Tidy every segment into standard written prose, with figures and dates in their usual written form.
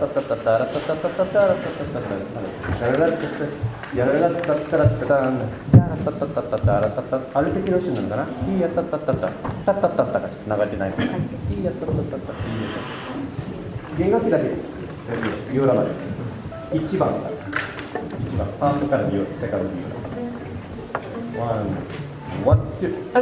タタタタラタタタタタラタタタタタラタタやららたたらたたんやらたたたたたらたたアルペキローションなんだな。ティーやたたたたたたたたがちょっと流れてないの。ティーやたたたたティーやた。弦楽器だけです。ビオラまで。1番から。1番。ファーストからビオラ、セカンドビオラ。ワン、ツー、はい。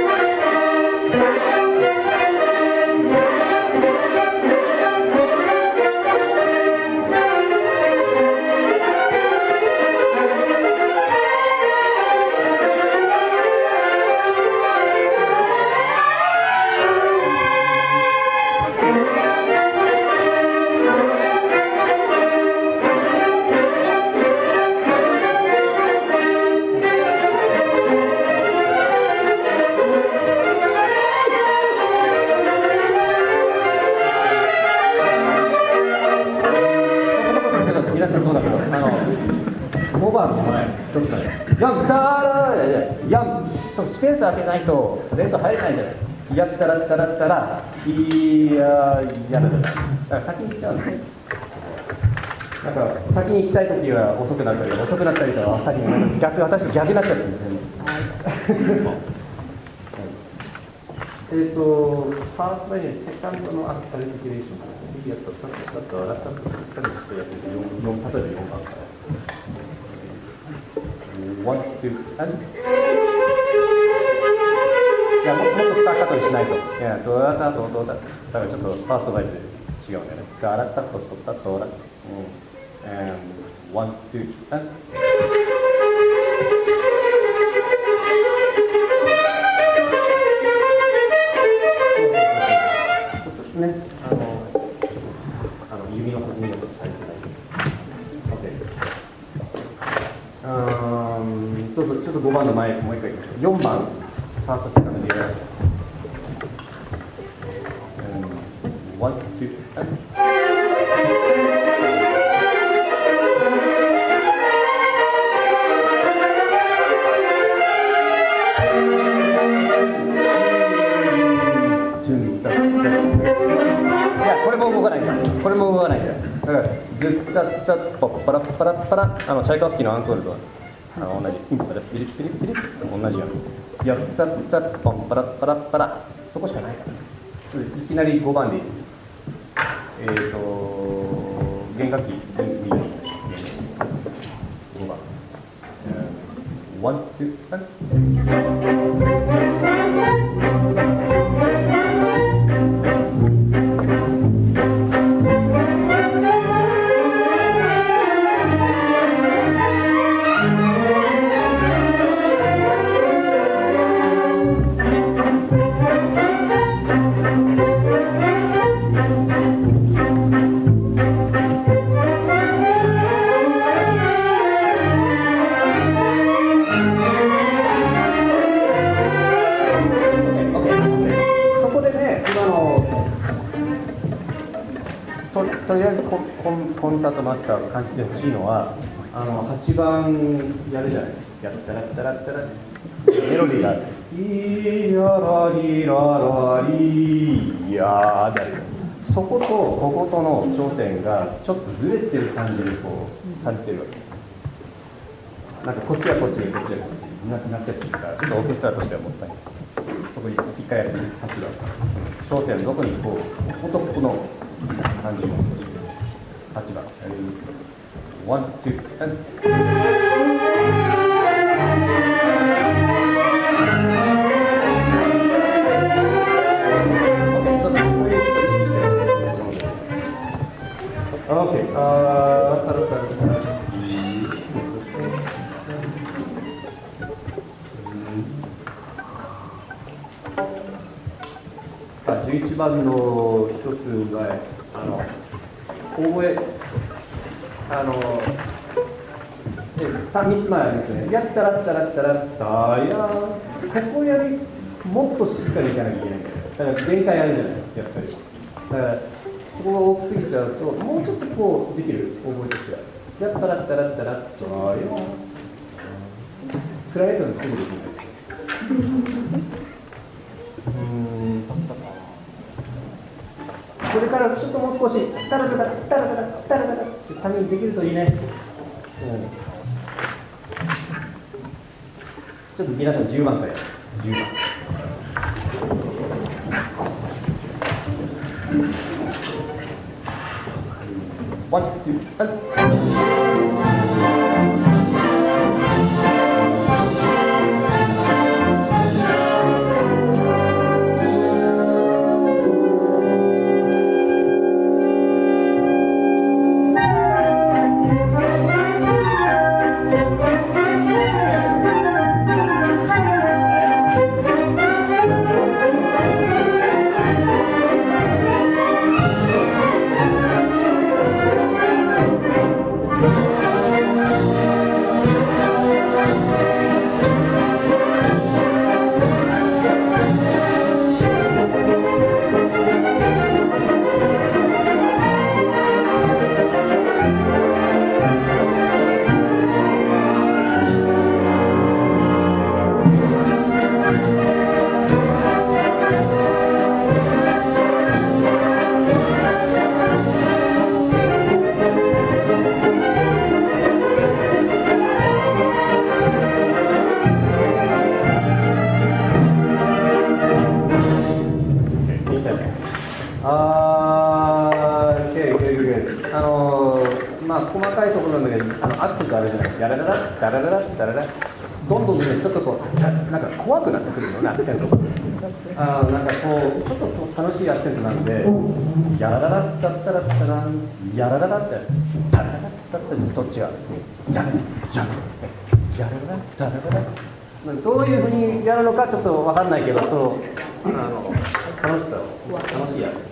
皆さんそうだけど、5番の前、ちょっとね、ヤンタラーヤン、そうスペース開けないとレッド入れないじゃない。やったらったらったら、いややだだから先に行っちゃうんですね。なんか先に行きたいときは遅くなったり、遅くなったりとか先に逆、私と逆になっちゃうんですね。ファーストライン、セカンドのアルティキュレーションから、やったったったったらったったったったやって例えば4番から。ワン、ツー、いやもっとスターカットにしないと。いや、どうだったと、どうだった。だからちょっとファーストラインで違うんだよね。ガラッタッとッタッとラッ。ワン、ツー、ね、指の弾みがちょっと足りてない。そうそう、ちょっと5番の前、もう一回いきましょう。4番、ファースト、セカンド、リアル。ワン、ツー、これも動かないんだ。これも動かないんだ。だからズッザッザッポッパラッパラッパラ、チャイコフスキーのアンコールと同じ。ピリピリピリと同じように。やっザッザッポンパラッパラッパラ、そこしかないから。いきなり5番でいいです。弦楽器右に5番。ワン、ツー、とりあえずコンサートマスターが感じてほしいのは8番やるじゃないですか。やったらったらったらメロディーがあってイヤラリララリヤーである。そことこことの頂点がちょっとずれてる感じでこう感じてるわけ。なんかこっちはこっちでこっちはこっちになっちゃってるから、ちょっとオーケストラとしてはもったいない。そこに一回やる8番頂点どこにこうトップの感じも8番ワン、ツー、11番の一つが大声3つ前ありますよね。やったらったらったらったやここよりもっと静かにいかなきゃいけないんだよ。だから限界あるじゃない、やっぱり。だからそこが大きすぎちゃうともうちょっとこうできる大声としてはやったらったらったらったやクライアントにすぐできない。これかからちょっともう少しタラタラタラタラタラタラって感じできるといいね。ちょっと皆さん10番からやる。10番。ワン、ツー、細かいところなんだけど、アクセントあるじゃない。ダラダラダラダラダラダラ。どんどんね、ちょっとこうなんか怖くなってくるのね、アクセントが。なんかこうちょっと楽しいアクセントなんで、ヤラララッタッタラッタラン、ヤラララってダラララッタッタッどっちがヤララジャンプ、ヤラララダラダラ。どういうふうにやるのかちょっとわかんないけど、楽しさを楽しいやつ。